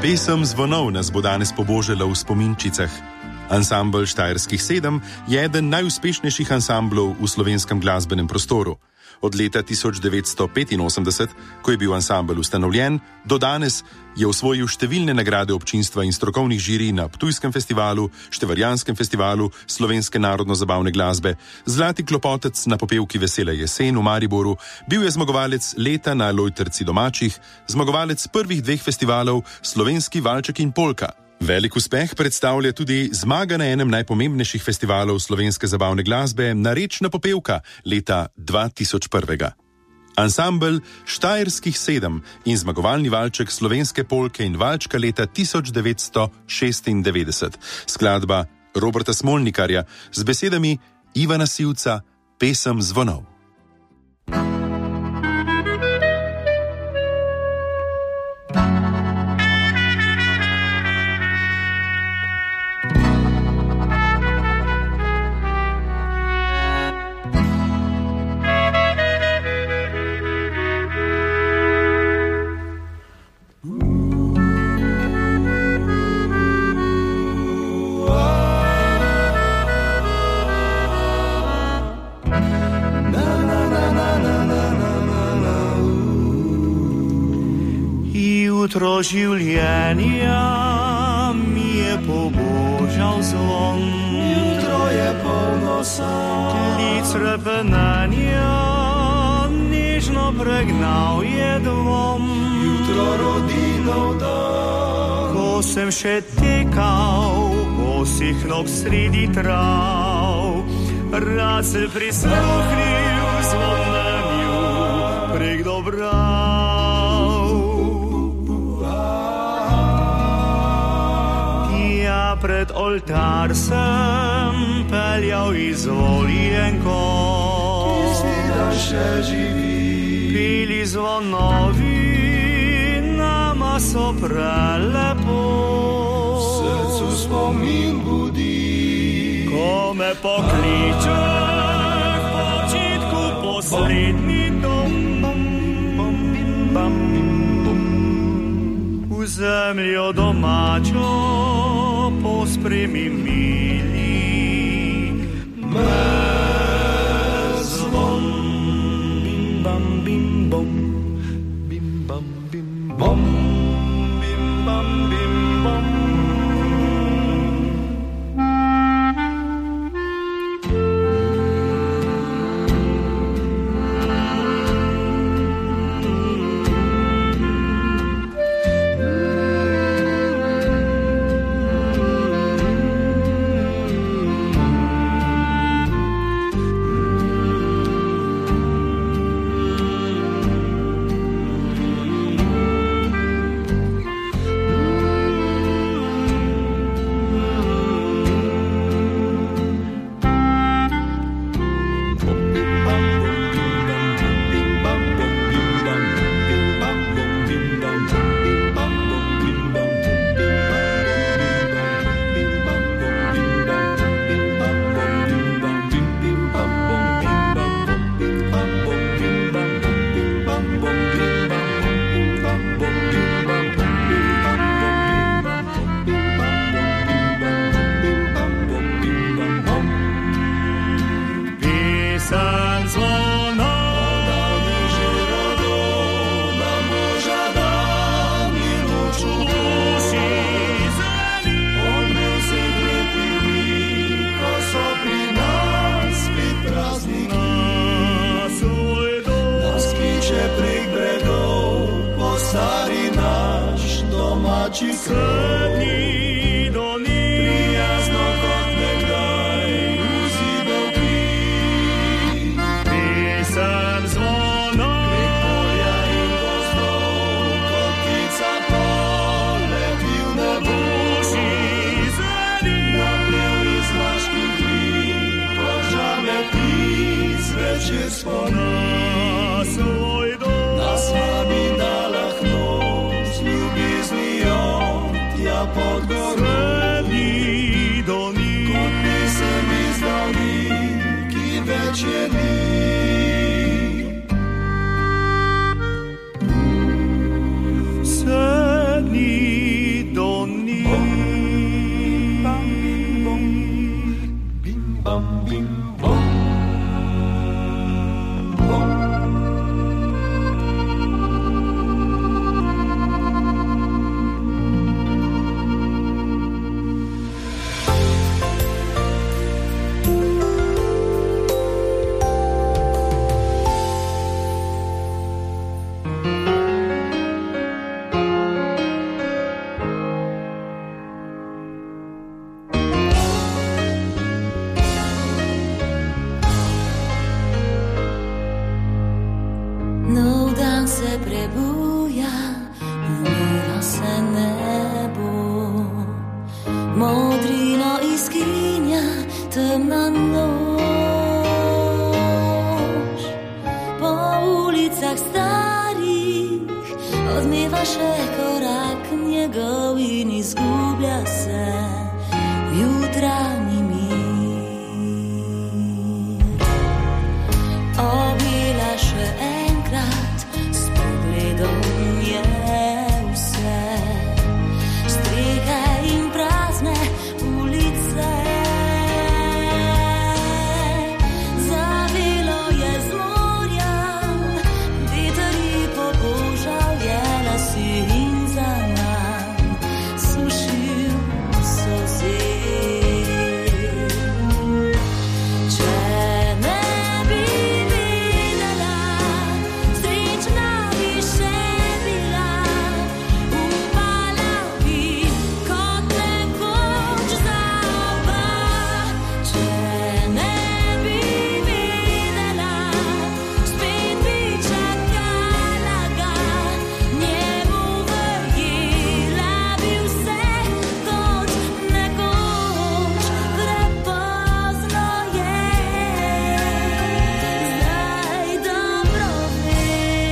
Pesem Zvonov nas bo danes pobožala v spominčicah. Ansambel Štajerskih 7 je eden najuspešnejših ansamblov v slovenskem glasbenem prostoru. Od leta 1985, ko je bil ansambel ustanovljen, do danes je osvojil številne nagrade občinstva in strokovnih žirij na Ptujskem festivalu, Števarjanskem festivalu slovenske narodno-zabavne glasbe, zlati klopotec na popevki Vesela jesen v Mariboru, bil je zmagovalec leta na Lojtrci domačih, zmagovalec prvih 2 festivalov Slovenski valček in polka. Velik uspeh predstavlja tudi zmaga na enem najpomembnejših festivalov slovenske zabavne glasbe Narečna popevka leta 2001. Ansambel Štajerskih 7 in zmagovalni valček slovenske polke in valčka leta 1996. Skladba Roberta Smolnikarja z besedami Ivana Sivca, Pesem Zvonov. Jutro življenja mi je pobožal zvon. Jutro je polno sanj. Klic repenanja nežno pregnal je dvom. Jutro rodinov dan. Ko sem še tekal bosih nog sredi trav, rad se prisluhnil zvonanju prek Dobrav. Pred oltar sem peljal izvoljenko, ki zvida še živi. Pili zvonovi, nama so prelepo. Srcu spomin budi. Ko me pokliče k počitku poslednji dom, v zemljo domačo pospremi mili me zvon. Bim bam bim bom, bim bam bim bom, bim bam bim bom. Srednji doni, prijazno kot nekdaj, vzidal pij. Pesem zvonov, prek polja in gozdov, kot ptica poleti v nebo. Napev iz vaških dni, požame ti zvečer spona. svoj dom, nas vabi na lahno, z ljubeznijo tja pod goro. srednji doni, Kot pesem iz davnin, ki več je ni. srednji modrina iskrinja, temna noč. Po ulicah starih odmeva še korak njegov in izgublja se v jutranji mir. Obila še enkrat s pogledom je vse, strehe in prazne ulice. Zavilo je z morja, veter ji pobožal je lasi in za nam sušil solze. Če ne bi videla, srečna bi še bila, upala bi kot nekoč za oba. Če ne bi videla, spet bi čakala ga, njemu verjela bi vse kot nekoč. Prepozno je, zdaj dobro ve.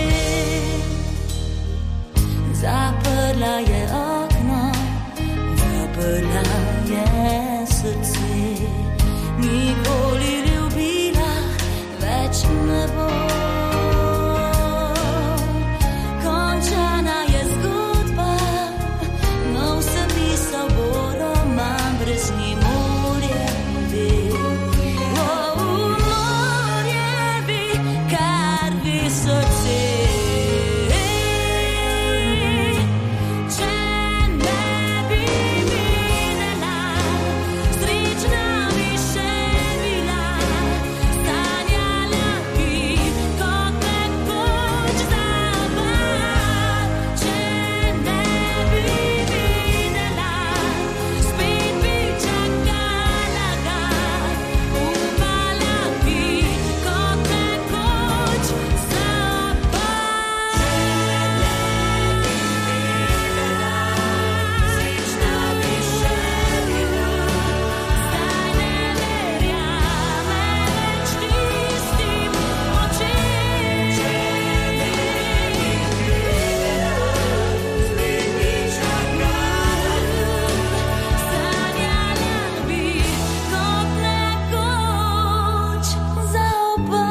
Zaprla je okno, zaprla je srce, nikoli ljubila več ne bo. Končana je zgodba, nov sem pisal bo roman, brez nje morje bi. Morje bi, kar bi srce. Če ne bi videla, srečna bi še bila, sanjala bi kot nekoč za oba. Če ne bi videla, spet bi čakala ga, upala bi kot nekoč za oba. Srečna bi še bila, zdaj ne verjame več tistim očem. Če ne bi videla, spet bi čakala ga, sanjala bi kot nekoč za oba.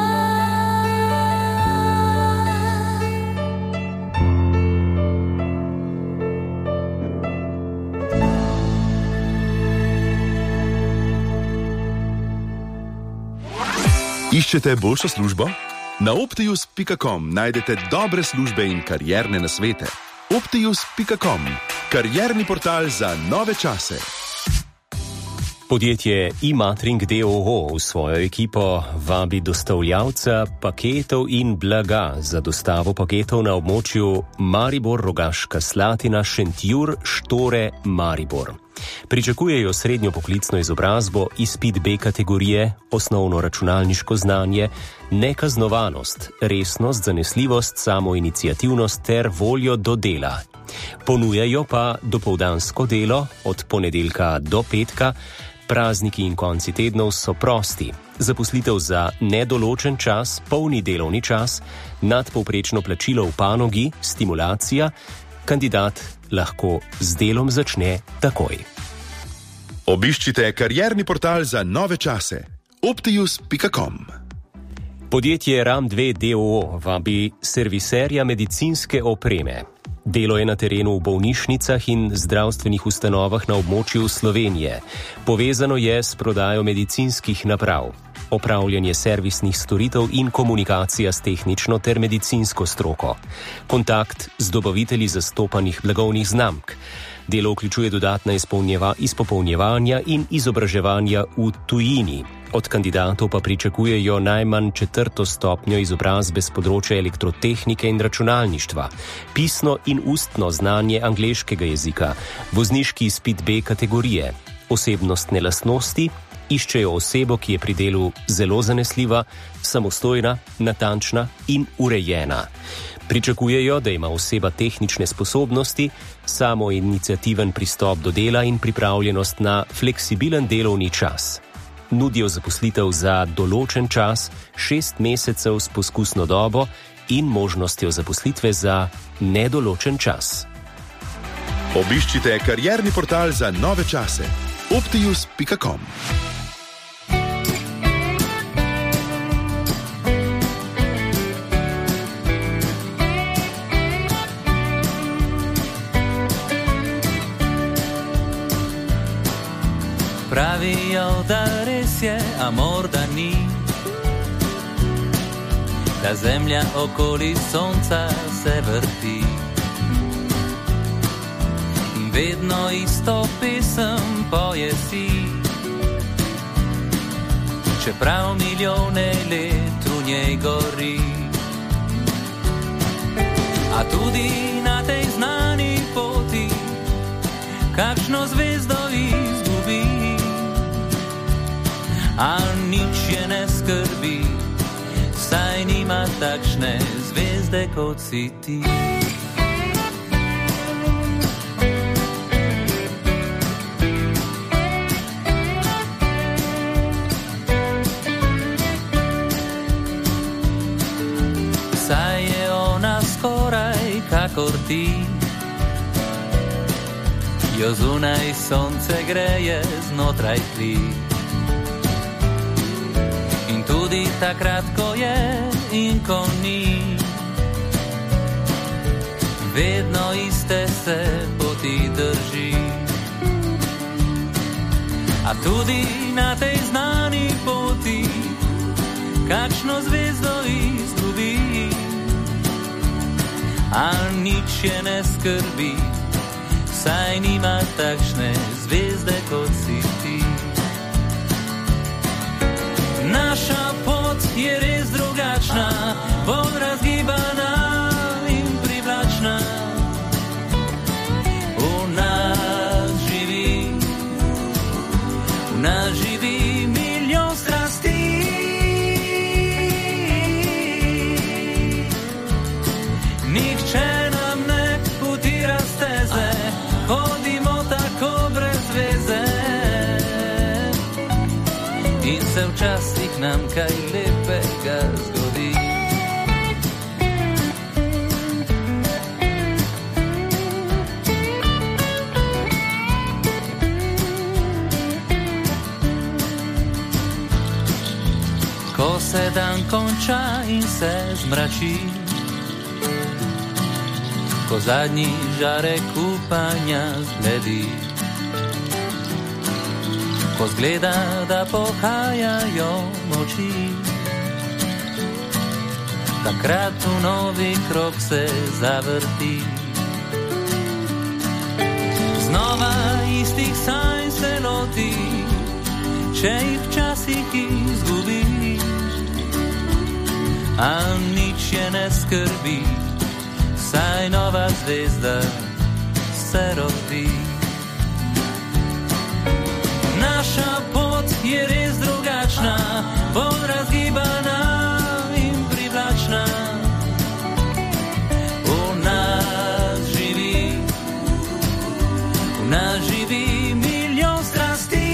Iščete boljšo službo? Na optius.com najdete dobre službe in karierne nasvete. Optius.com, karierni portal za nove čase. Podjetje iMatring d.o.o. v svojo ekipo vabi dostavljavca paketov in blaga za dostavo paketov na območju Maribor, Rogaška Slatina, Šentjur, Štore, Maribor. Pričakujejo srednjo poklicno izobrazbo, izpit B kategorije, osnovno računalniško znanje, nekaznovanost, resnost, zanesljivost, samoiniciativnost ter voljo do dela. Ponujajo pa dopoldansko delo od ponedeljka do petka, prazniki in konci tednov so prosti. Zaposlitev za nedoločen čas, polni delovni čas, nadpovprečno plačilo v panogi, stimulacija, kandidat lahko z delom začne takoj. Obiščite karierni portal za nove čase. Optius.com. Podjetje RAM2 d.o.o. vabi serviserja medicinske opreme. Delo je na terenu v bolnišnicah in zdravstvenih ustanovah na območju Slovenije. Povezano je s prodajo medicinskih naprav, opravljanje servisnih storitev in komunikacija s tehnično ter medicinsko stroko. Kontakt z dobavitelji zastopanih blagovnih znamk. Delo vključuje dodatna izpopolnjevanja in izobraževanja v tujini. Od kandidatov pa pričakujejo najmanj 4. stopnjo izobrazbe z področja elektrotehnike in računalništva, pisno in ustno znanje angleškega jezika, vozniški izpit B kategorije, osebnostne lastnosti, Iščejo osebo, ki je pri delu zelo zanesljiva, samostojna, natančna in urejena. Pričakujejo, da ima oseba tehnične sposobnosti, samoiniciativen pristop do dela in pripravljenost na fleksibilen delovni čas. Nudijo zaposlitev za določen čas, 6 mesecev s poskusno dobo in možnostjo zaposlitve za nedoločen čas. Obiščite karierni portal za nove čase optius.com. Pravijo, da res je, a morda ni, da zemlja okoli sonca se vrti. In vedno isto pesem poje si, čeprav milijone let v njej gori. A tudi na tej znani poti kakšno zvezdo izgubi, a nič je ne skrbi, saj nima takšne zvezde kot si ti. Saj je ona skoraj kakor ti, jo zunaj sonce greje znotraj tli. Tudi takrat, ko je in ko ni, vedno iste se poti drži. A tudi na tej znani poti kakšno zvezdo izgubi, a nič je ne skrbi, saj nima takšne zvezde kot si ti. Naša pot je res drugačna, bolj razgibana in privlačna. V nas živi milijon strasti. Nihče nam ne utira steze, hodimo tako brez veze. In se včasih nam kaj lepega zgodi. Ko se dan konča in se zmrači, ko zadnji žarek upanja zbledi, ko zgleda, da pohajajo moči, takrat v novi krog se zavrti. Znova istih sanj se loti, če jih včasih izgubiš, a nič je ne skrbi, saj nova zvezda se rodi. Naša pot je res drugačna, bolj razgibana in privlačna. V nas živi milijon strasti.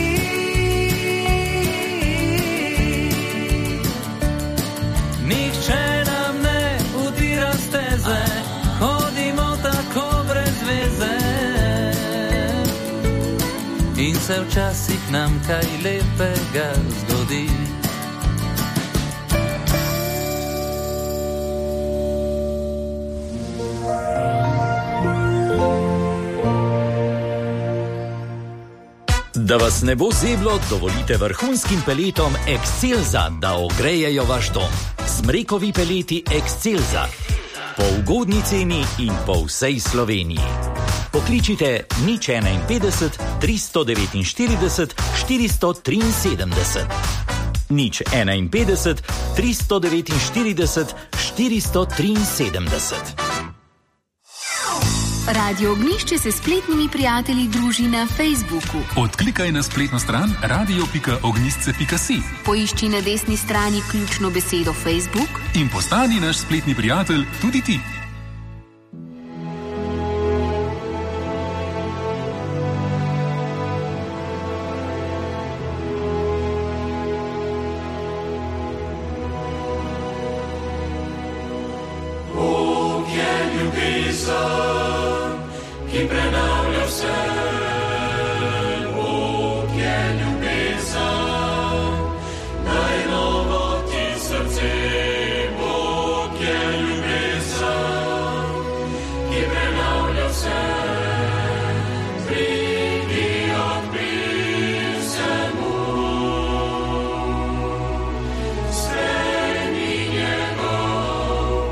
Nihče nam ne utira steze, hodimo tako brez veze. In se včasih nam kaj lepega zgodi. Da vas ne bo zeblo, dovolite vrhunskim peletom Excelsa, da ogrejejo vaš dom. Smrekovi peleti Excelsa. Po ugodni ceni in po vsej Sloveniji. Pokličite 051 349 473. 051 349 473. Radio Ognjišče se spletnimi prijatelji druži na Facebooku. Odklikaj na spletno stran radio.ognjišče.si. Poišči na desni strani ključno besedo Facebook in postani naš spletni prijatelj tudi ti. Ki prenavlja vse, Bog je ljubezen, daj novo ti srce, Bog je ljubezen, ki prenavlja vse, pridi odprij se mu, sprejmi njegov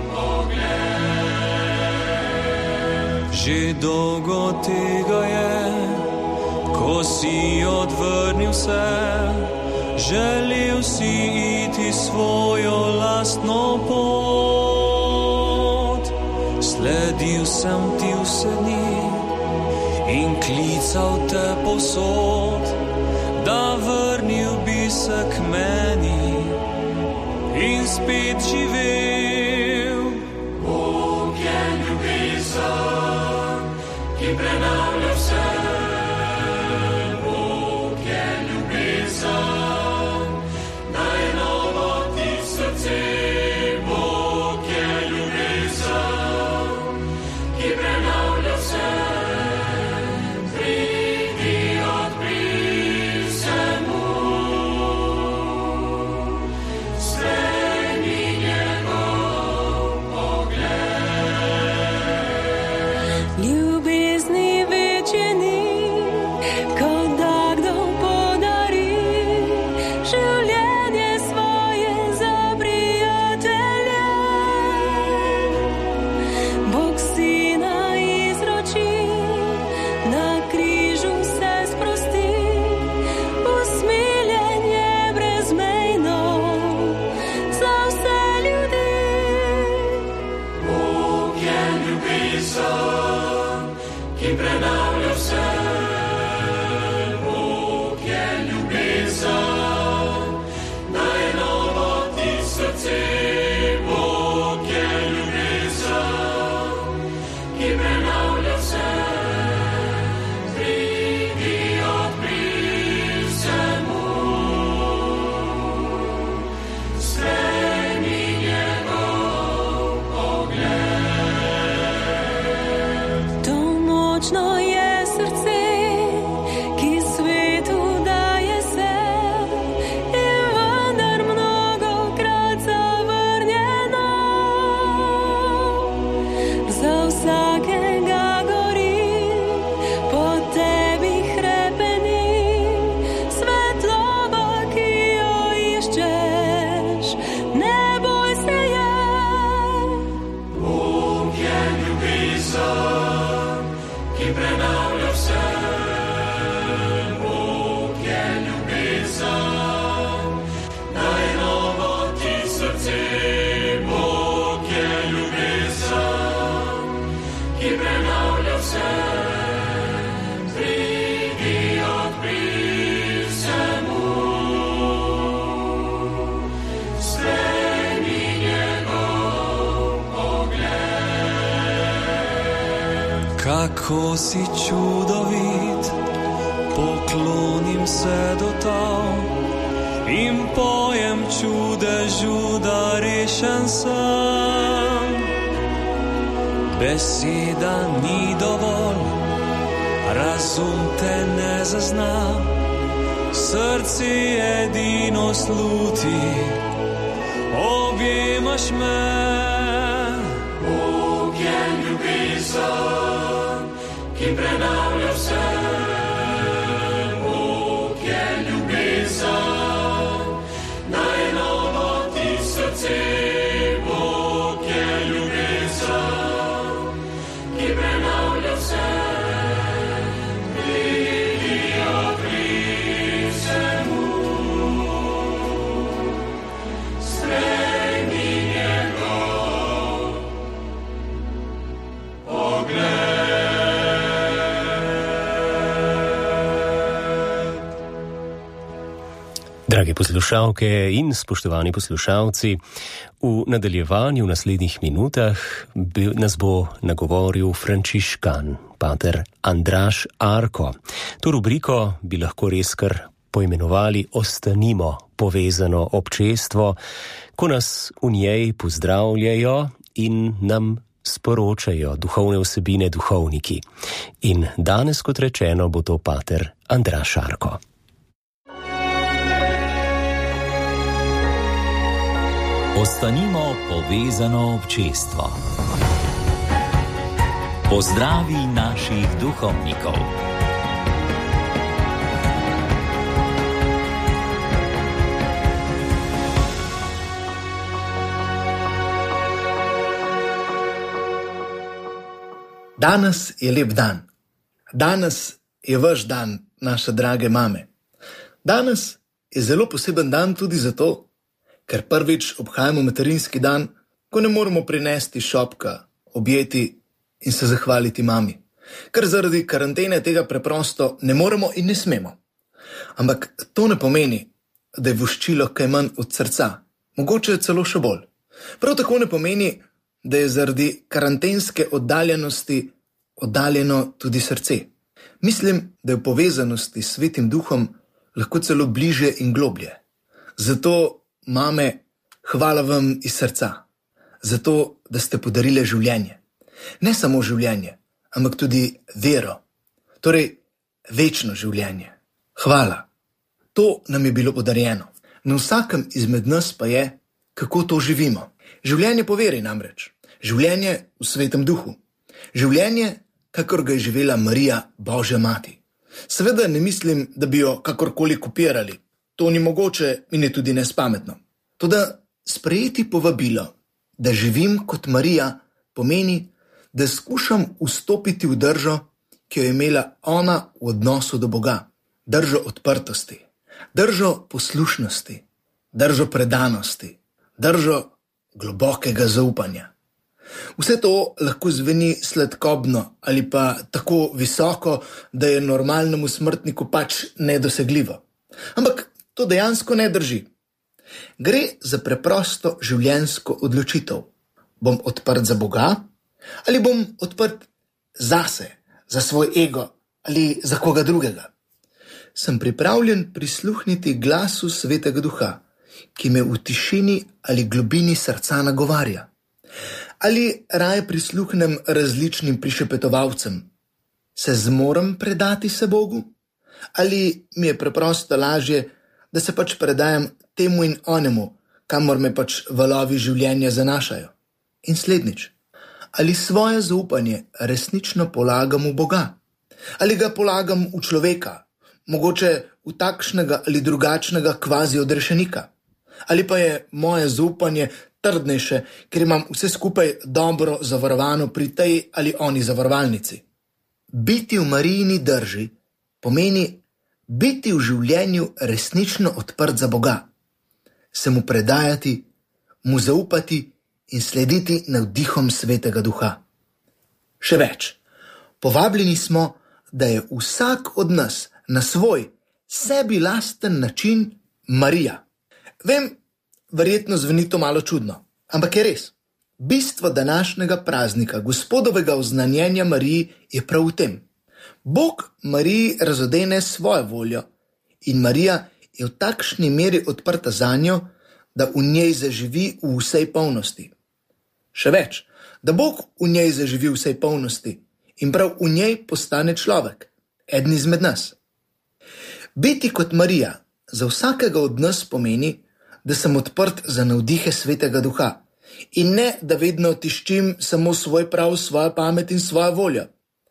pogled. Že dolgo tega je, ko si odvrnil se, želel si iti svojo lastno pot. Sledil sem ti vse dni in klical te povsod, da vrnil bi se k meni in spet živel. Bog je ljubezen, ki prenavlja vse, Bog je ljubezen, daj novo ti srce, Bog je ljubezen, ki prenavlja vse, pridi odprij se mu, sprejmi njegov pogled. Ljubezni večje ni, kot da kdo podari življenje svoje za prijatelje. Bog sina izroči, na križu se sprosti, usmiljen je brezmejno za vse ljudi. Bog je ljubezen, ki prenavlja vse, Bog je ljubezen, daj novo ti srce, Bog je ljubezen, ki prenavlja vse, pridi odprij se mu, sprejmi njegov pogled. To močno je srce, ki svetu daje se, in vendar mnogokrat zavrnjeno. Za vsakega gori, po tebi hrepeni, svetloba, ki jo iščeš, ne boj se je. Bog je ljubezen, ki prenavlja vse, Bog je ljubezen, daj novo ti srce, Bog je ljubezen, ki prenavlja vse, pridi odprij se mu, sprejmi njegov pogled. Kako si čudovit, poklonim se do tal in pojem čudežu, da rešen sem. Beseda ni dovolj, razum te ne zazna, srce edino sluti, objemaš me. Bog je ljubezen, ki prenavlja vse, Bog je ljubezen, daj novo ti srce, Bog je ljubezen, ki prenavlja vse, pridi odprij se mu, sprejmi njegov pogled. Drage poslušalke in spoštovani poslušalci, v nadaljevanju v naslednjih minutah nas bo nagovoril frančiškan, pater Andraž Arko. To rubriko bi lahko res kar poimenovali Ostanimo povezano občestvo, ko nas v njej pozdravljajo in nam sporočajo duhovne vsebine duhovniki. In danes, kot rečeno, bo to pater Andraž Arko. Ostanimo povezano občestvo. Pozdravi naših duhovnikov. Danes je lep dan. Danes je vaš dan, naše drage mame. Danes je zelo poseben dan tudi zato, ker prvič obhajamo materinski dan, ko ne moremo prinesti šopka, objeti in se zahvaliti mami. Ker zaradi karantene tega preprosto ne moremo in ne smemo. Ampak to ne pomeni, da je voščilo kaj manj od srca, mogoče celo še bolj. Prav tako ne pomeni, da je zaradi karantenske oddaljenosti oddaljeno tudi srce. Mislim, da je v povezanosti s Svetim Duhom lahko celo bližje in globlje. Zato, mame, hvala vam iz srca, zato, da ste podarile življenje. Ne samo življenje, ampak tudi vero, torej večno življenje. Hvala. To nam je bilo podarjeno. Na vsakem izmed nas pa je, kako to živimo. Življenje po veri namreč. Življenje v Svetem Duhu. Življenje, kakor ga je živela Marija, Božja mati. Seveda ne mislim, da bi jo kakorkoli kopirali. To ni mogoče in je tudi nespametno. Toda sprejeti povabilo, da živim kot Marija, pomeni, da skušam vstopiti v držo, ki jo je imela ona v odnosu do Boga. Držo odprtosti, držo poslušnosti, držo predanosti, držo globokega zaupanja. Vse to lahko zveni sladkobno ali pa tako visoko, da je normalnemu smrtniku pač nedosegljivo. Ampak to dejansko ne drži. Gre za preprosto življenjsko odločitev. Bom odprt za Boga ali bom odprt zase, za svoj ego ali za koga drugega? Sem pripravljen prisluhniti glasu Svetega Duha, ki me v tišini ali globini srca nagovarja? Ali raje prisluhnem različnim prišepetovalcem? Se zmorem predati se Bogu? Ali mi je preprosto lažje, da se pač predajam temu in onemu, kamor me pač valovi življenja zanašajo? In slednjič, ali svoje zaupanje resnično polagam v Boga? Ali ga polagam v človeka, mogoče v takšnega ali drugačnega kvazi odrešenika? Ali pa je moje zaupanje trdnejše, ker imam vse skupaj dobro zavarovano pri tej ali oni zavarovalnici? Biti v Marijini drži pomeni biti v življenju resnično odprt za Boga, se mu predajati, mu zaupati in slediti navdihom Svetega Duha. Še več, povabljeni smo, da je vsak od nas na svoj sebi lasten način Marija. Vem, verjetno zveni to malo čudno, ampak je res. Bistvo današnjega praznika, Gospodovega oznanjenja Mariji, je prav v tem. Bog Mariji razodene svojo voljo in Marija je v takšni meri odprta zanjo, da v njej zaživi v vsej polnosti. Še več, da Bog v njej zaživi v vsej polnosti in prav v njej postane človek, eden izmed nas. Biti kot Marija za vsakega od nas pomeni, da sem odprt za navdihe Svetega Duha in ne, da vedno tiščim samo svoj prav, svojo pamet in svojo voljo.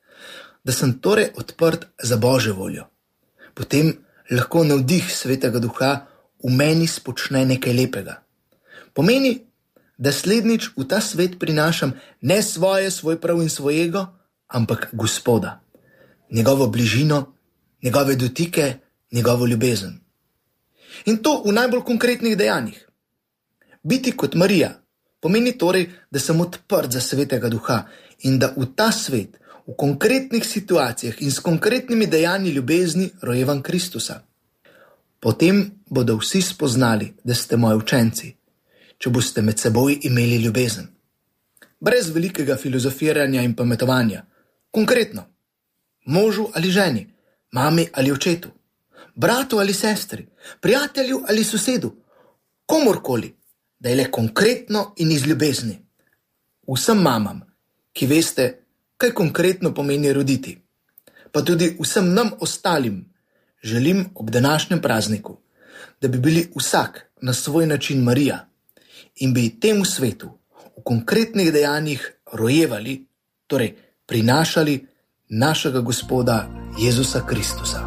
Da sem torej odprt za Božjo voljo. Potem lahko navdih Svetega Duha v meni spočne nekaj lepega. Pomeni, da slednjič v ta svet prinašam ne svoj prav in svoj ego, ampak Gospoda, njegovo bližino, njegove dotike, njegovo ljubezen. In to v najbolj konkretnih dejanjih. Biti kot Marija pomeni torej, da sem odprt za Svetega Duha in da v ta svet, v konkretnih situacijah in s konkretnimi dejanji ljubezni rojevam Kristusa. Potem bodo vsi spoznali, da ste moji učenci, če boste med seboj imeli ljubezen. Brez velikega filozofiranja in pametovanja. Konkretno. Možu ali ženi, mami ali očetu, bratu ali sestri, prijatelju ali sosedu, komorkoli, da je le konkretno in iz ljubezni. Vsem mamam, ki veste, kaj konkretno pomeni roditi, pa tudi vsem nam ostalim, želim ob današnjem prazniku, da bi bili vsak na svoj način Marija in bi temu svetu v konkretnih dejanjih rojevali, torej prinašali našega Gospoda Jezusa Kristusa.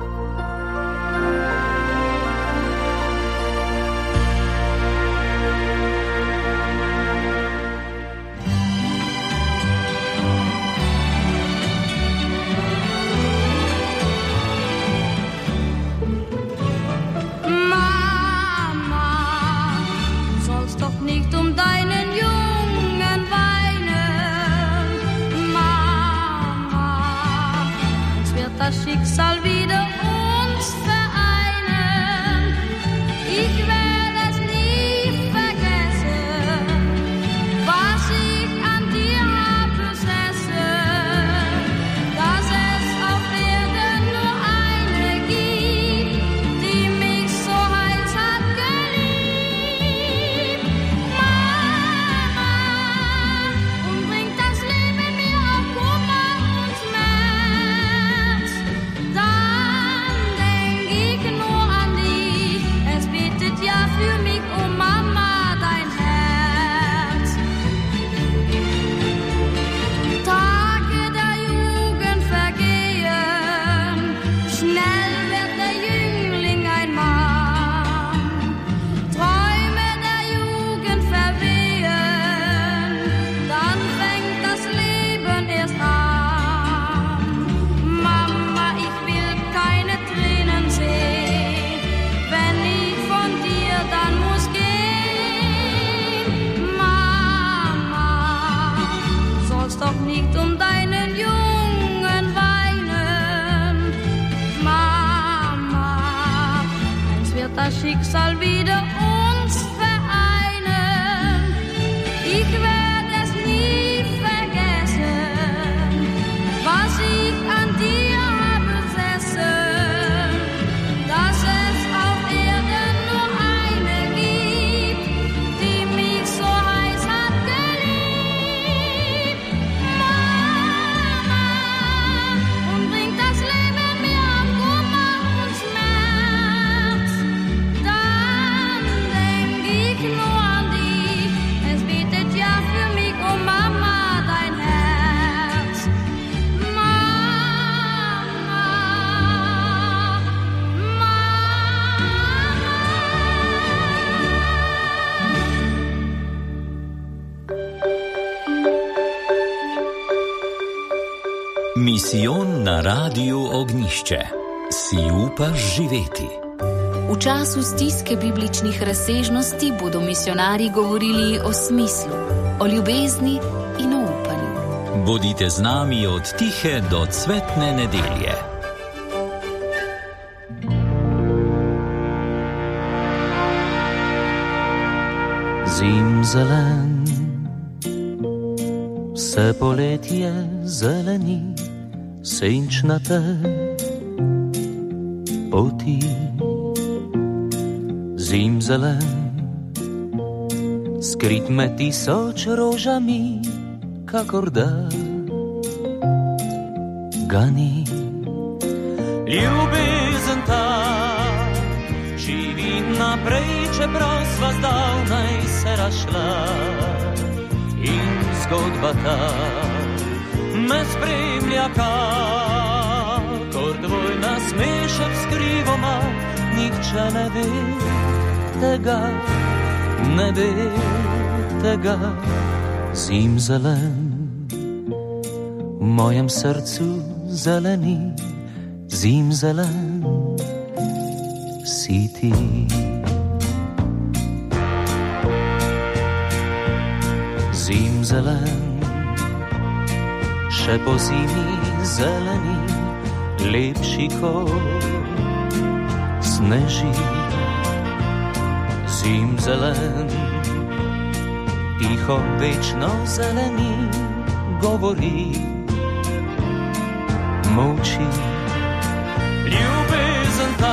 Schicksal wieder uns vereinen. Ich werde es nie vergessen, was ich an dir besessen, dass es auf Erden nur eine gibt, die mich so heiß hat geliebt. Mama, und bringt das Leben mir auf Kummer und Schmerz. Dann denk ich nur an dich, es betet ja für mich, oh Mama, dein Herz. Tage der Jugend vergehen, schnell wird der Jüngling ein Mann. Träume der Jugend verwehen, dann fängt das Leben erst an. Mama, ich will keine Tränen sehen, wenn ich von dir dann muss gehen. Mama, du sollst doch nicht um deinen Jungen weinen. Mama, einst wird das Schicksal wieder uns vereinen. Ich werde es nie vergessen, was ich an dir besessen, dass es auf Erden nur eine gibt, die mich so heiß hat geliebt. Mama, und bringt das Leben mir auf Kummer und Schmerz. Dann denk ich nur an dich, es betet ja für mich, oh Mama, dein Herz. Misijon na Radiu Ognjišče. Si upaš živeti? V času stiske bibličnih razsežnosti bodo misionarji govorili o smislu, o ljubezni in o upanju. Bodite z nami od tihe do cvetne nedelje. Zimzelen, vse poletje zeleni, senčnate poti. Zimzelen, skrit med tisoč rožami, kakor da ga ni. Ljubezen ta živi naprej, čeprav sva zdavnaj se razšla. In zgodba ta me spremlja, kakor tvoj nasmešek skrivoma, nihče ne ve tega, ne ve tega. Zimzelen, v mojem srcu zeleni, zimzelen si ti. Zimzelen, še po zimi zeleni, lepši kot sneži, zim zelen, tiho večno zeleni, govori, molči. Ljubezen ta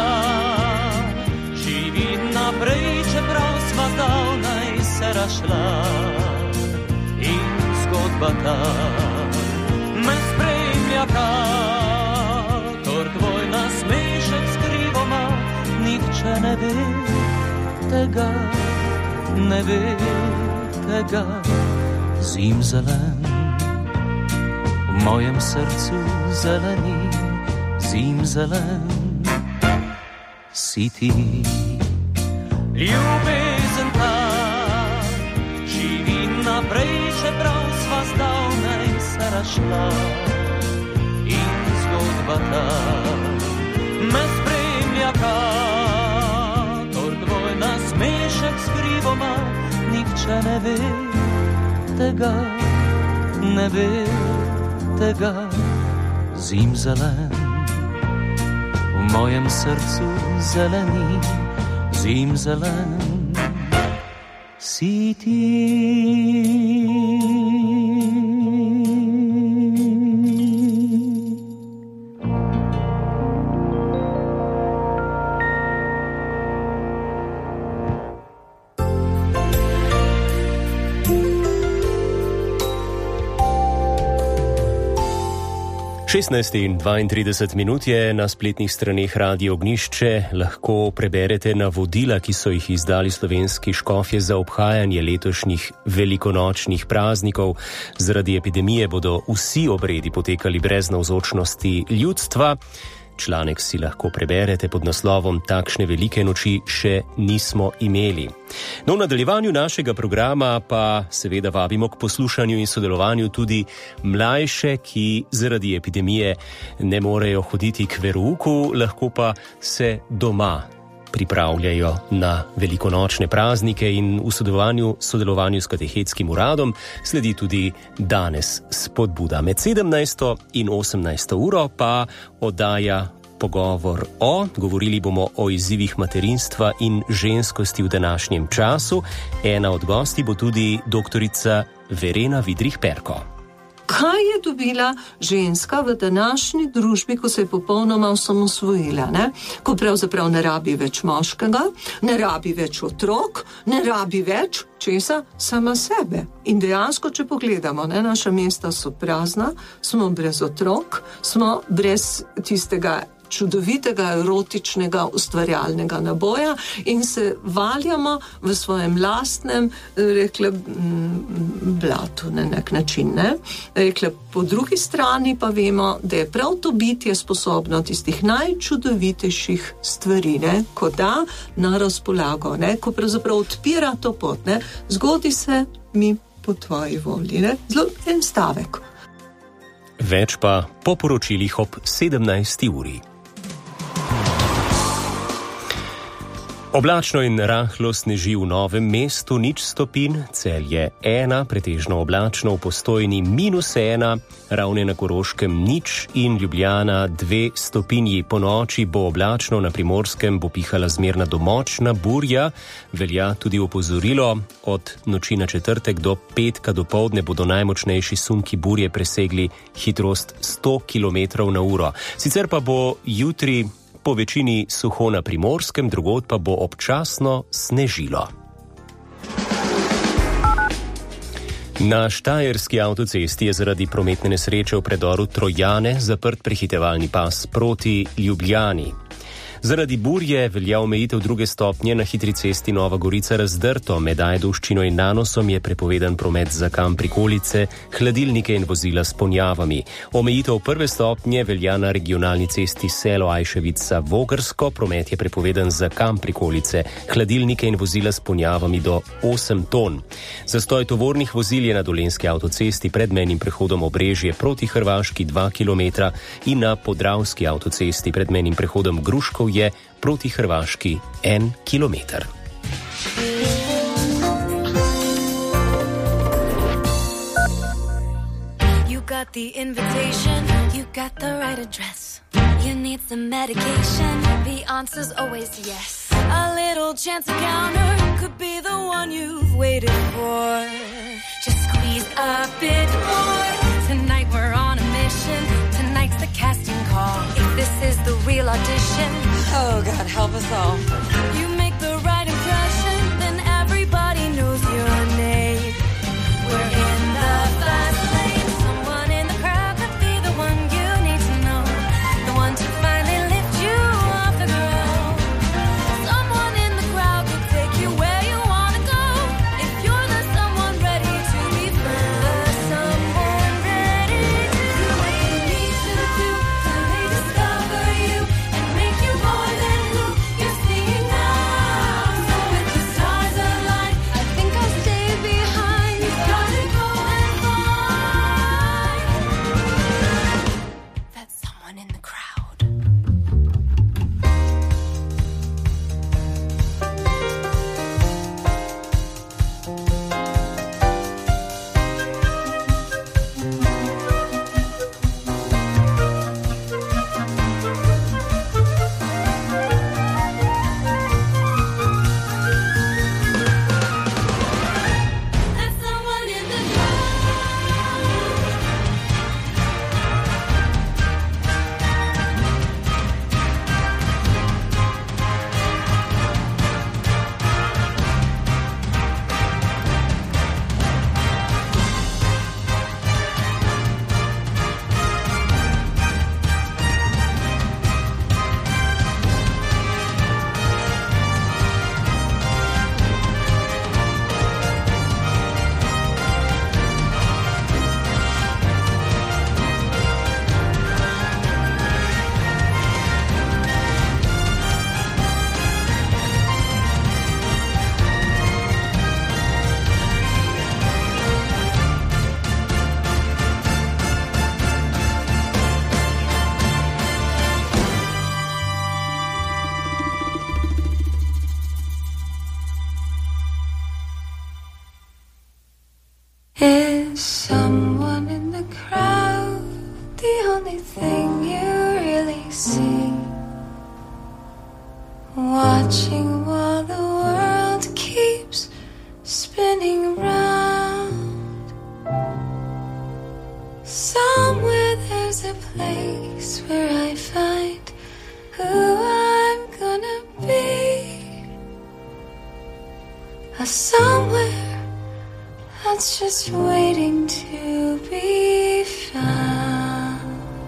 živi naprej, čeprav sva zdavnaj se razšla. In zgodba ta me spremlja kakor tvoj nasmešek skrivoma. Nihče ne ve tega, ne ve tega. Zim zelen, v mojem srcu zeleni, zim zelen, si ti. Ljubezen ta živi naprej, čeprav sva zdavnaj se razšla. In zgodba ta me spremlja kakor tvoj nasmešek skrivoma. Nihče ne ve tega, ne ve tega. Zim zelen, v mojem srcu zeleni, zim zelen, si ti. In 32 minut je na spletnih straneh Radio Ognjišče. Lahko preberete navodila, ki so jih izdali slovenski škofje za obhajanje letošnjih velikonočnih praznikov. Zaradi epidemije bodo vsi obredi potekali brez navzočnosti ljudstva. Članek si lahko preberete pod naslovom Takšne velike noči še nismo imeli. No, v nadaljevanju našega programa pa seveda vabimo k poslušanju in sodelovanju tudi mlajše, ki zaradi epidemije ne morejo hoditi k verouku, lahko pa se doma pripravljajo na velikonočne praznike in v sodelovanju s katehetskim uradom sledi tudi danes spodbuda. Med 17. in 18. uro pa oddaja Pogovor o. Govorili bomo o izzivih materinstva in ženskosti v današnjem času. Ena od gosti bo tudi doktorica Verena Vidrih Perko. Kaj je dobila ženska v današnji družbi, ko se je popolnoma osamosvojila, ne? Ko pravzaprav ne rabi več moškega, ne rabi več otrok, ne rabi več česa, sama sebe. In dejansko, če pogledamo, ne, naša mesta so prazna, smo brez otrok, smo brez tistega čudovitega, erotičnega, ustvarjalnega naboja in se valjamo v svojem lastnem, rekla, blatu na nek način, ne? Rekla, po drugi strani pa vemo, da je prav to bitje sposobno tistih najčudovitejših stvari, ne? Ko da na razpolago, ne? Ko pravzaprav odpira to pot, ne? Zgodi se mi po tvoji volji, ne? Zelo en stavek. Več pa po poročilih ob 17. uri. Oblačno in rahlo sneži v Novem mestu, 0 stopinj, Celje 1, pretežno oblačno, v Postojni -1, Ravne na Koroškem 0 in Ljubljana 2 stopinji. Po noči bo oblačno, na Primorskem bo pihala zmerna do močna burja. Velja tudi opozorilo, od noči na četrtek do petka dopoldne bodo najmočnejši sunki burje presegli hitrost 100 km/h. Sicer pa bo jutri po večini suho na Primorskem, drugod pa bo občasno snežilo. Na Štajerski avtocesti je zaradi prometne nesreče v predoru Trojane zaprt prehitevalni pas proti Ljubljani. Zaradi burje velja omejitev 2. stopnje na hitri cesti Nova Gorica-Razdrto. Med Ajdovščino in Nanosom je prepovedan promet za kam-prikolice, hladilnike in vozila s ponjavami. Omejitev 1. stopnje velja na regionalni cesti Selo-Ajševica-Vogrsko. Promet je prepovedan za kam-prikolice, hladilnike in vozila s ponjavami do 8 ton. Zastoj tovornih vozil je na Dolenjski avtocesti pred mejnim prehodom Obrežje proti Hrvaški 2 km in na Podravski avtocesti pred mejnim prehodom Gruškov je proti Hrvaški 1 kilometer. You got the invitation, you got the right address. You need some medication, be the answer's always yes. A little chance encounter could be the one you've waited for. Just squeeze a bit more. Tonight we're on a mission. Tonight's the casting call. If this is the real audition, oh God, help us all. You make the right impression, then everybody knows your name. We're in the fast lane. Someone in the crowd could be the one you need to know. The one to finally lift you off the ground. Someone in the crowd could take you where you want to go. If you're the someone ready to be found. The someone ready to do what you need to do till they discover you and make you more than who you're seeing now. So with the stars aligned, I think I'll stay behind. You've got to go and find that someone in the crowd. That someone in the Is someone in the crowd the only thing you really see? Watching while the world keeps spinning round. Somewhere there's a place where I find who I'm gonna be. A somewhere that's just waiting to be found.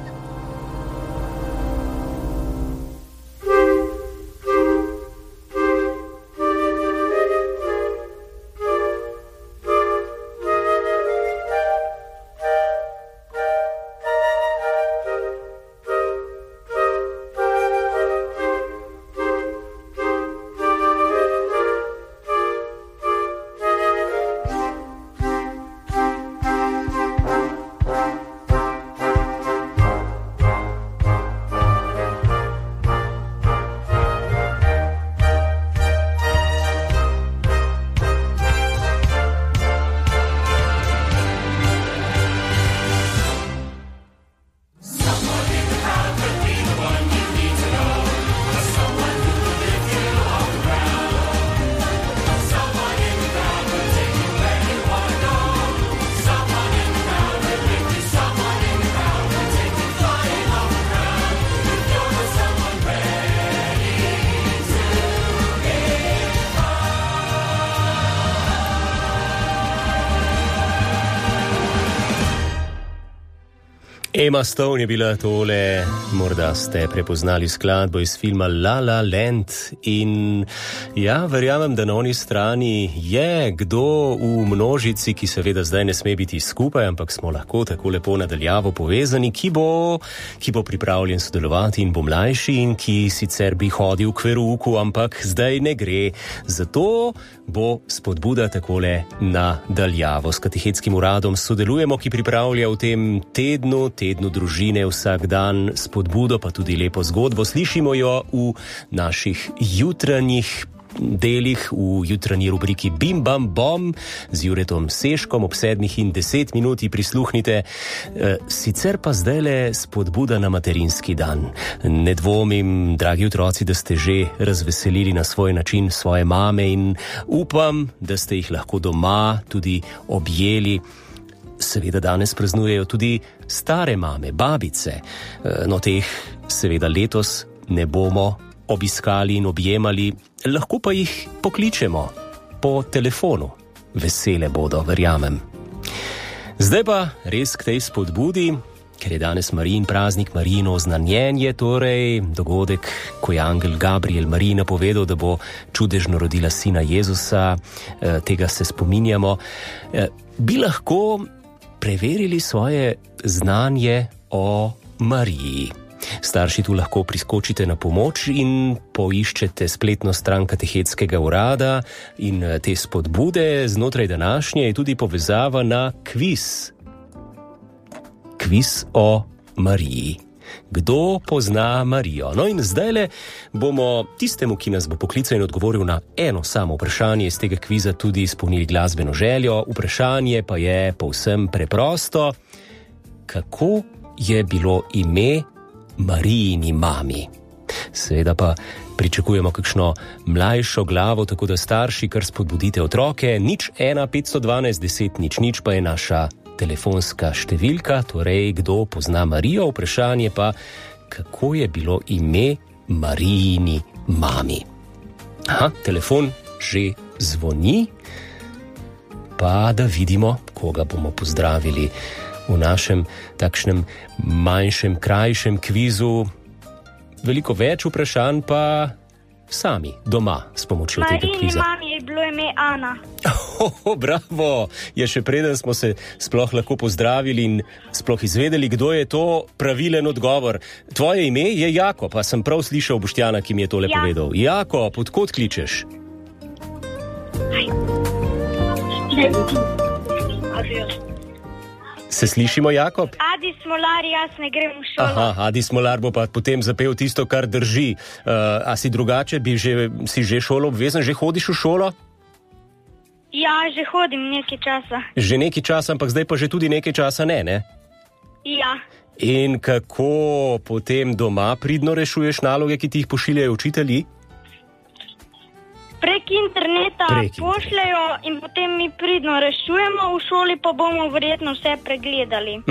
Emma Stone je bila tole, morda ste prepoznali skladbo iz filma La La Land in ja, verjamem, da na oni strani je kdo v množici, ki seveda zdaj ne sme biti skupaj, ampak smo lahko tako lepo nadaljavo povezani, ki bo pripravljen sodelovati in bo mlajši in ki sicer bi hodil k verouku, ampak zdaj ne gre. Zato bo spodbuda takole nadaljavo. S Katehetskim uradom sodelujemo, ki pripravlja v tem tednu družine vsak dan spodbudo, pa tudi lepo zgodbo. Slišimo jo v naših jutranjih delih v jutranji rubriki Bim Bam Bom z Juretom Seškom ob 7:10 prisluhnite. Sicer pa zdajle spodbuda na materinski dan. Ne dvomim, dragi otroci, da ste že razveselili na svoj način svoje mame in upam, da ste jih lahko doma tudi objeli. Seveda danes praznujejo tudi stare mame, babice. No, teh seveda letos ne bomo obiskali in objemali, lahko pa jih pokličemo po telefonu. Vesele bodo, verjamem. Zdaj pa res k tej spodbudi, ker je danes Marijin praznik, Marijino oznanjenje, torej dogodek, ko je angel Gabriel Mariji napovedal, da bo čudežno rodila sina Jezusa, tega se spominjamo. Bi lahko preverili svoje znanje o Mariji. Starši tu lahko priskočite na pomoč in poiščete spletno stran Katehetskega urada in te spodbude. Znotraj današnje je tudi povezava na kviz. Kviz o Mariji. Kdo pozna Marijo? No in zdajle bomo tistemu, ki nas bo poklical in odgovoril na eno samo vprašanje iz tega kviza, tudi izpolnili glasbeno željo. Vprašanje pa je povsem preprosto. Kako je bilo ime Marijini mami? Seveda pa pričakujemo kakšno mlajšo glavo, tako da starši kar spodbudite otroke. 01 512 10 00 pa je naša telefonska številka, torej kdo pozna Marijo, vprašanje pa, kako je bilo ime Marijini mami. Aha, telefon že zvoni, pa da vidimo, koga bomo pozdravili v našem takšnem manjšem, krajšem kvizu. Veliko več vprašanj pa sami, doma, s pomočjo tega kviza. Marijini mami je bilo ime Ana. Bravo! Je še preden smo se sploh lahko pozdravili in sploh izvedeli, kdo je to, pravilen odgovor. Tvoje ime je Jakob, pa sem prav slišal Boštjana, ki mi je tole povedal. Jakob, odkot kličeš? Se slišimo, Jakob? Adi Smolar, jaz ne grem v šolo. Aha, Adi Smolar bo pa potem zapel tisto, kar drži. A si drugače, si že šolo obvezen, že hodiš v šolo? Ja, že hodim nekaj časa. Že nekaj časa, ampak zdaj pa že tudi nekaj časa ne? Ja. In kako potem doma pridno rešuješ naloge, ki ti jih pošiljajo učitelji? Prek interneta pošljajo in potem mi pridno rešujemo, v šoli pa bomo verjetno vse pregledali.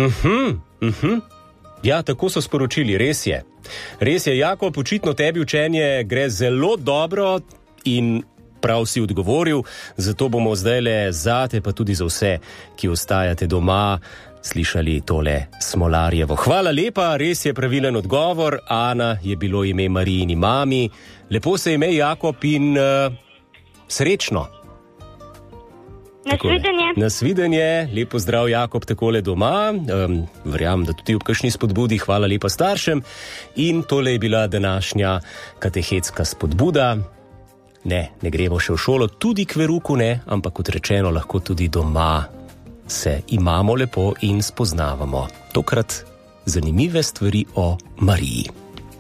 Ja, tako so sporočili, res je. Res je, Jakob, očitno tebi učenje gre zelo dobro in prav si odgovoril, zato bomo zdajle zate, pa tudi za vse, ki ostajate doma, slišali tole Smolarjevo. Hvala lepa, res je pravilen odgovor. Ana je bilo ime Marijini mami. Lepo se ime, Jakob, in srečno. Nasvidenje. Nasvidenje, lepo zdrav, Jakob, takole doma. Verjamem, da tudi ob kakšni spodbudi. Hvala lepa staršem. In tole je bila današnja katehetska spodbuda. Ne gremo še v šolo, tudi k veruku ne, ampak kot rečeno, lahko tudi doma se imamo lepo in spoznavamo. Tokrat zanimive stvari o Mariji.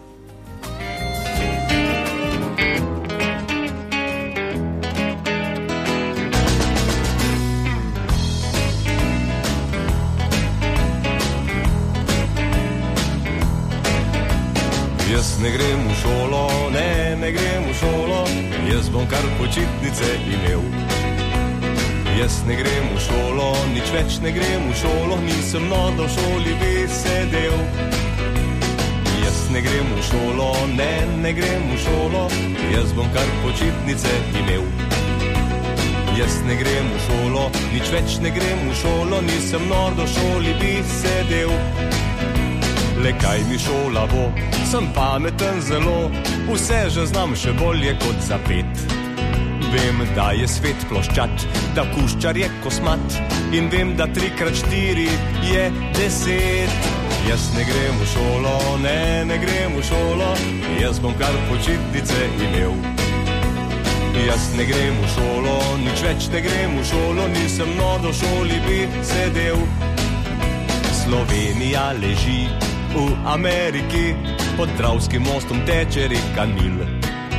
Jaz ne grem v šolo, ne grem v šolo, jaz bom kar počitnice imel. Jaz ne grem v šolo, nič več ne grem v šolo, nisem v šoli bi sedel. Jaz ne grem v šolo, ne grem v šolo, jaz bom kar počitnice imel. Jaz ne grem v šolo, nič več ne grem v šolo, nisem v šoli bi sedel. Le kaj mi šola bo, sem pameten zelo, vse že znam še bolje kot za 5. Vem, da je svet ploščat, da kuščar je kosmat in vem, da 3x4 je 10. Jaz ne grem v šolo, ne grem v šolo, jaz bom kar počitnice imel. Jaz ne grem v šolo, nič več ne grem v šolo, nisem v šoli bi sedel. Slovenija leži v Ameriki, pod Dravskim mostom teče reka Nil.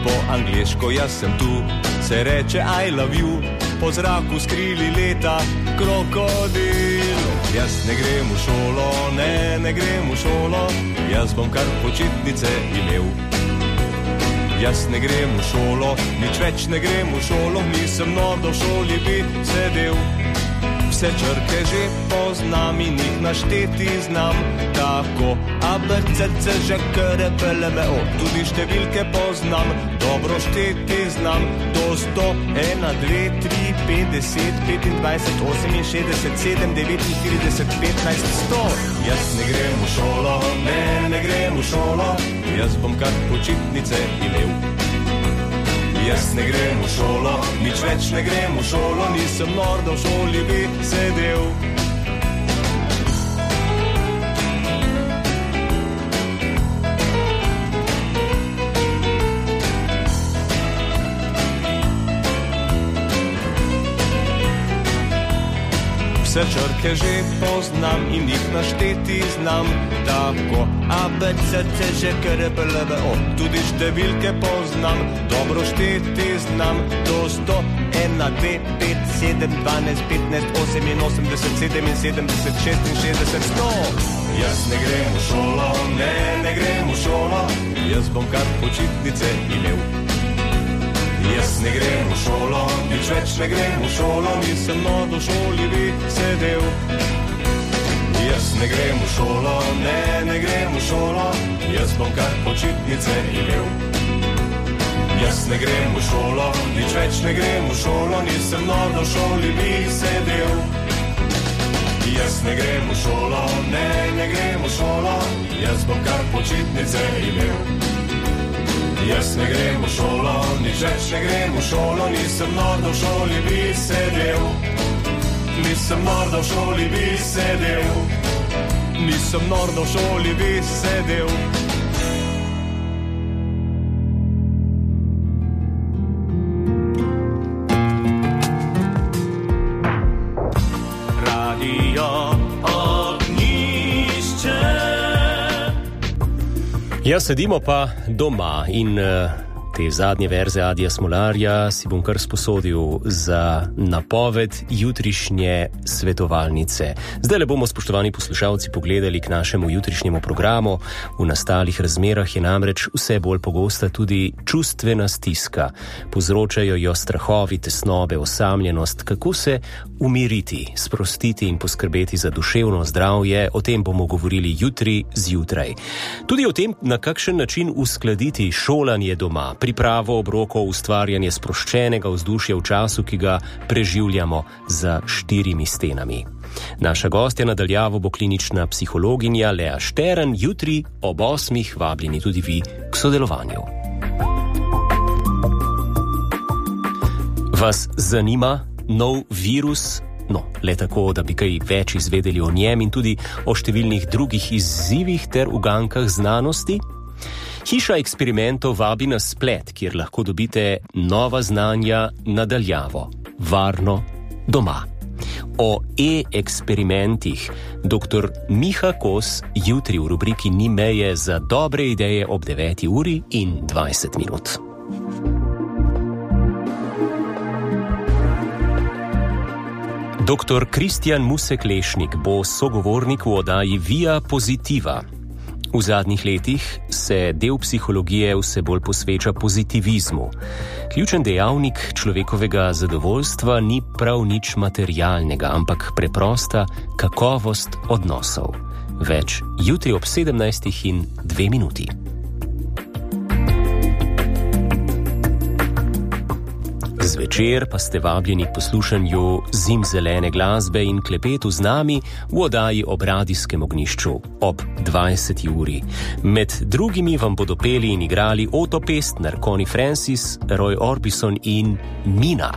po angleško jaz sem tu, se reče I love you, po zraku skrili leta krokodil. Jaz ne grem v šolo, ne grem v šolo, jaz bom kar počitnice imel. Jaz ne grem v šolo, nič več ne grem v šolo, nisem nordo v šoli bi sedel. Vse črke že poznam in jih našteti znam, tako ABCC, že KRPLMO, tudi številke poznam, dobro šteti znam, do 100, 1, 2, 3, 5, 10, 25, 68, 7, 49, 15, 100. Jaz ne grem v šolo, ne grem v šolo, jaz bom kar počitnice imel. Jaz ne grem v šolo, nič več ne grem v šolo, nisem nordo v šoli bi sedel. Vse črke že poznam in jih našteti znam, tako ABCC, že KRPLMO, tudi številke poznam, dobro šteti znam, do 100, 1, 2, 5, 7, 12, 15, 88, 77, 66, 100. Jaz ne grem v šolo, ne grem v šolo, jaz bom kar počitnice imel. Jaz ne grem v šolo, nič več ne grem v šolo, nisem nordo v šoli bi sedel. Jaz ne grem v šolo, ne grem v šolo, jaz bom kar počitnice imel. Jaz ne grem v šolo, nič več ne grem v šolo, nisem nordo v šoli bi sedel. Jaz ne grem v šolo, ne grem v šolo, jaz bom kar počitnice imel. Jaz ne grem v šolo, nič več ne grem v šolo, nisem nordo v šoli bi sedel. Nisem nordo v šoli bi sedel. Nisem nordo v šoli bi sedel. Radio Ognjišče. Ja, sedimo pa doma in te zadnje verze Adija Smolarja si bom kar sposodil za napoved jutrišnje svetovalnice. Zdaj le bomo, spoštovani poslušalci, pogledali k našemu jutrišnjemu programu. V nastalih razmerah je namreč vse bolj pogosta tudi čustvena stiska. Povzročajo jo strahovi, tesnobe, osamljenost. Kako se umiriti, sprostiti in poskrbeti za duševno zdravje, o tem bomo govorili jutri zjutraj. Tudi o tem, na kakšen način uskladiti šolanje doma, pripravo obrokov, ustvarjanje sproščenega vzdušja v času, ki ga preživljamo za 4 stenami. Naša gostja nadaljavo bo klinična psihologinja Lea Štern, jutri ob 8. vabljeni tudi vi k sodelovanju. Vas zanima nov virus? No, le tako, da bi kaj več izvedeli o njem in tudi o številnih drugih izzivih ter ugankah znanosti? Hiša eksperimentov vabi na splet, kjer lahko dobite nova znanja nadaljavo, varno doma. O e-eksperimentih dr. Miha Kos jutri v rubriki Ni meje za dobre ideje ob 9:20. Dr. Kristjan Musek-Lešnik bo sogovornik v oddaji Via Positiva. V zadnjih letih se del psihologije vse bolj posveča pozitivizmu. Ključen dejavnik človekovega zadovoljstva ni prav nič materialnega, ampak preprosta kakovost odnosov. Več jutri ob 17:02. Zvečer pa ste vabljeni k poslušanju zimzelene glasbe in klepetu z nami v oddaji ob radijskem ognjišču ob 20. Med drugimi vam bodo peli in igrali Otto Pestner, Connie Francis, Roy Orbison in Mina.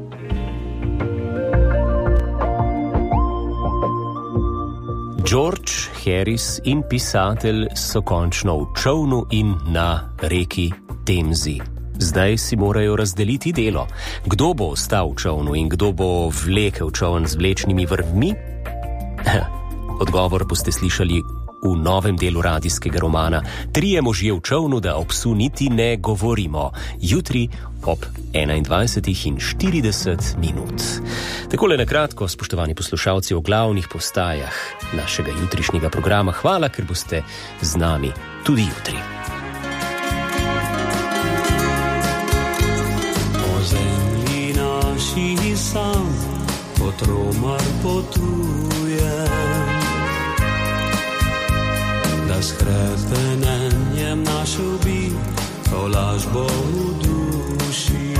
George Harris in pisatelj so končno v čolnu in na reki Temzi. Zdaj si morajo razdeliti delo. Kdo bo ostal v čolnu in kdo bo vlekel čoln z vlečnimi vrvmi? Odgovor boste slišali v novem delu radijskega romana Trije možje v čovnu, da ob psu niti ne govorimo. Jutri ob 21:40. Takole na kratko, spoštovani poslušalci, o glavnih postajah našega jutrišnjega programa. Hvala, ker boste z nami tudi jutri. Po zemlji naši sam, kot romar potuje, da s hrepenenjem našel bi tolažbo v duši.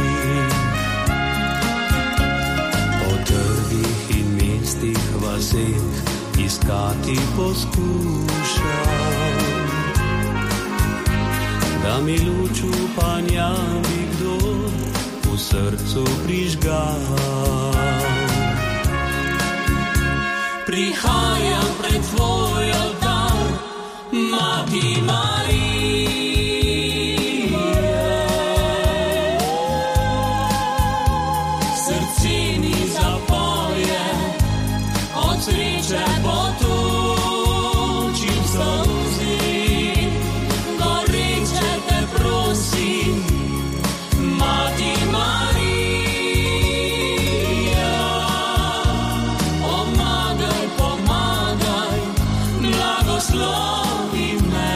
Po trgih in mestih, vaseh iskati poskušam, da mi luč upanja bi kdo v srcu prižgal. Prihajam pred tvoj oltar, Mati Marija, srce mi zapoje, od sreče potočim solzi, goreče te prosim, Mati Marija, pomagaj, pomagaj, blagoslovi me.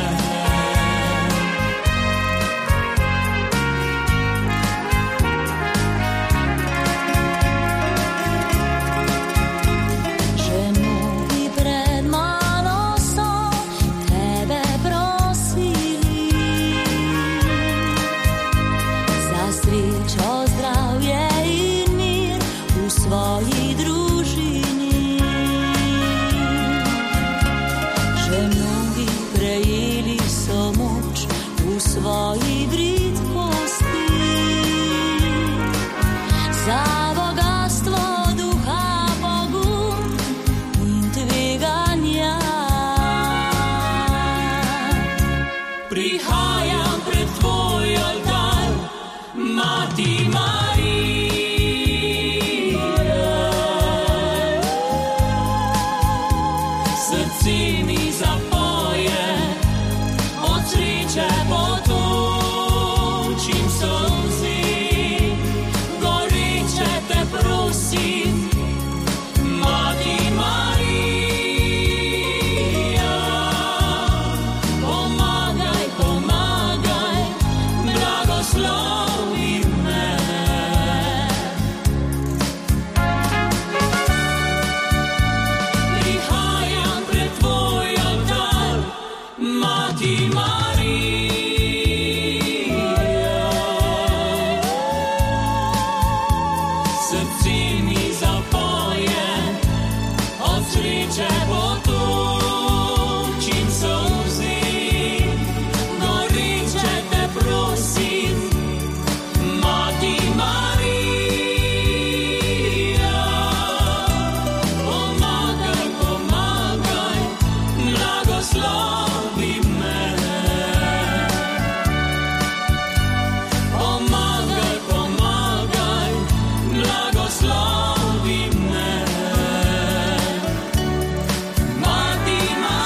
Že mnogi pred mano so tebe prosili za srečo, zdravje in mir v svoji družini. Že mnogi prejeli so moč v svoji bridkosti, za bogastvo duha, pogum in tveganja. Prihajam pred tvoj oltar, Mati Marija, srce mi zapoje, od sreče potočim solzi, goreče te prosim, Mati Marija, pomagaj, pomagaj, blagoslovi me. Prihajam pred tvoj oltar, Mati Marija, srce mi zapoje, od sreče potočim solzi, goreče te prosim, Mati Marija, pomagaj, pomagaj, blagoslovi me. Pomagaj, pomagaj, blagoslovi me. Mati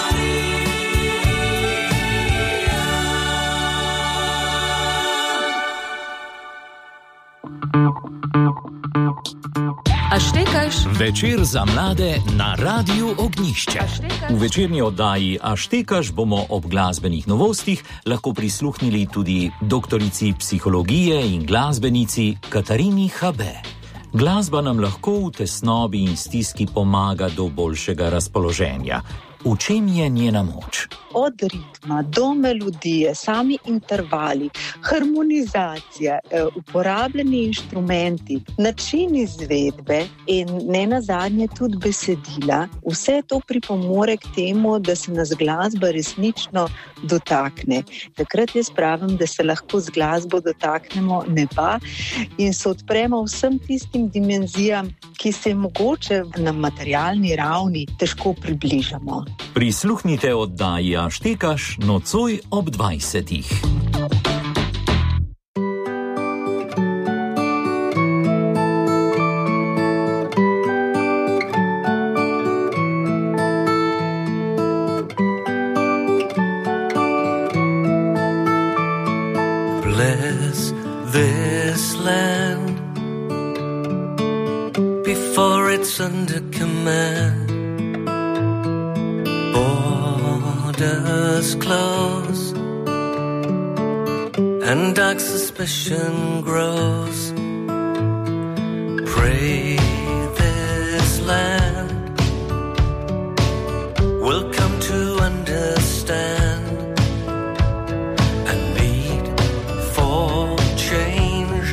A štekaš? Večer za mlade na Radiu Ognjišče. V večerni oddaji A štekaš bomo ob glasbenih novostih lahko prisluhnili tudi doktorici psihologije in glasbenici Katarini Habe. Glasba nam lahko v tesnobi in stiski pomaga do boljšega razpoloženja. V čem je njena moč? Od ritma do melodije, sami intervali, harmonizacija, uporabljeni inštrumenti, način izvedbe in ne nazadnje tudi besedila, vse to pripomore k temu, da se nas glasba resnično dotakne. Takrat jaz pravim, da se lahko z glasbo dotaknemo neba in se odpremo vsem tistim dimenzijam, ki se mogoče na materialni ravni težko približamo. Prisluhnite oddaji A štekaš nocoj ob 20. Bless this land before it's under command. Borders close and dark suspicion grows. Pray this land will come to understand a need for change,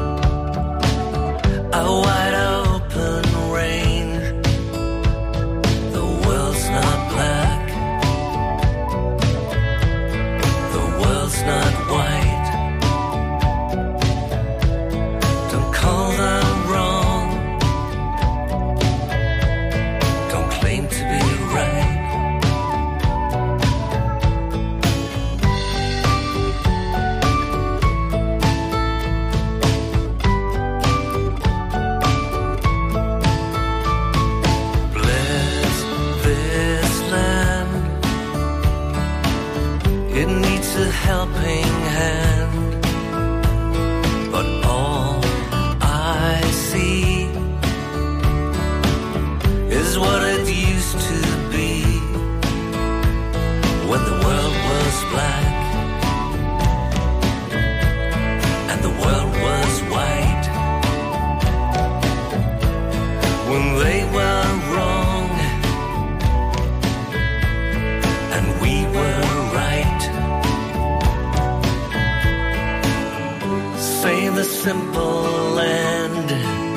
a wide open range. The world's not black, the world's not white. Don't call them wrong, don't claim to be right. Bless this land, it needs a helping hand, but all I see is what it used to be when the world was black and the world was white, when they were wrong and we were right. Say the simple land,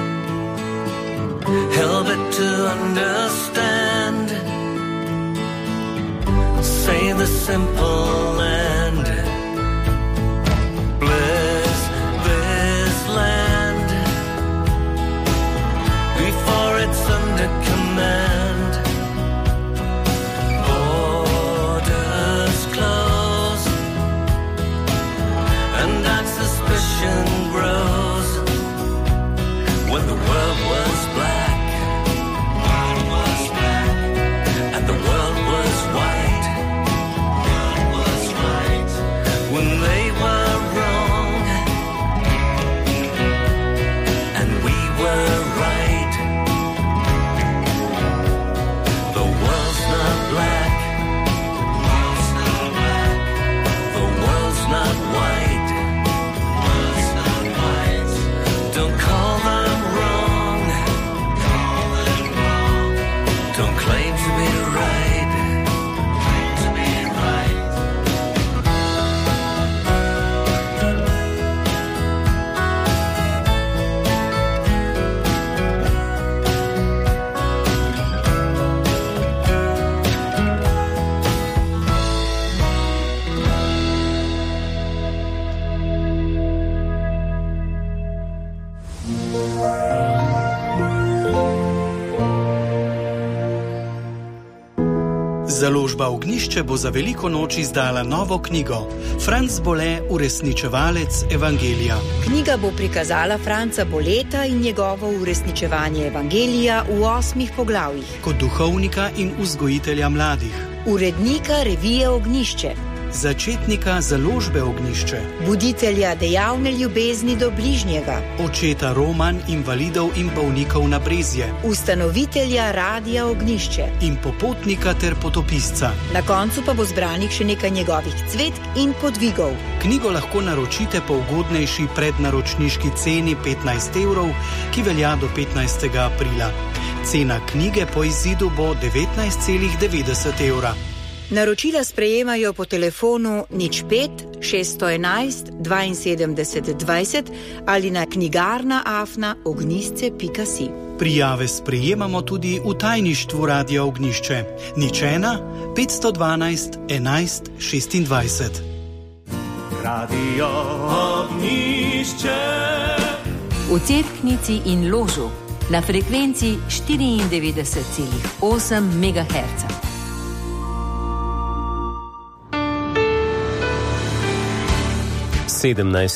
help it to understand. Say the simple land, bless this land before it's under command. Borders close and that suspicion grows. When the world was black and the world was white, when they were wrong and we were right. The world's not black, the world's not white. Don't call them wrong, don't claim to be right. Založba Ognjišče bo za veliko noč izdala novo knjigo Franc Bolle, uresničevalec Evangelija. Knjiga bo prikazala Franca Bolleta in njegovo uresničevanje Evangelija v 8 poglavjih. Kot duhovnika in vzgojitelja mladih, Urednika revije Ognjišče, začetnika založbe Ognjišče, buditelja dejavne ljubezni do bližnjega, očeta roman invalidov in bolnikov na Brezje, ustanovitelja Radia Ognjišče in popotnika ter potopisca. Na koncu pa bo zbranih še nekaj njegovih cvetk in podvigov. Knjigo lahko naročite po ugodnejši prednaročniški ceni 15 €, ki velja do 15. aprila. Cena knjige po izidu bo 19,90 €. Naročila sprejemajo po telefonu 05 611 72 20 ali na knjigarna@ognjisce.si. Prijave sprejemamo tudi v tajništvu Radia Ognjišče. 01 512 11 26. Radio Ognjišče. V Cerknici in Ložu na frekvenci 94,8 MHz.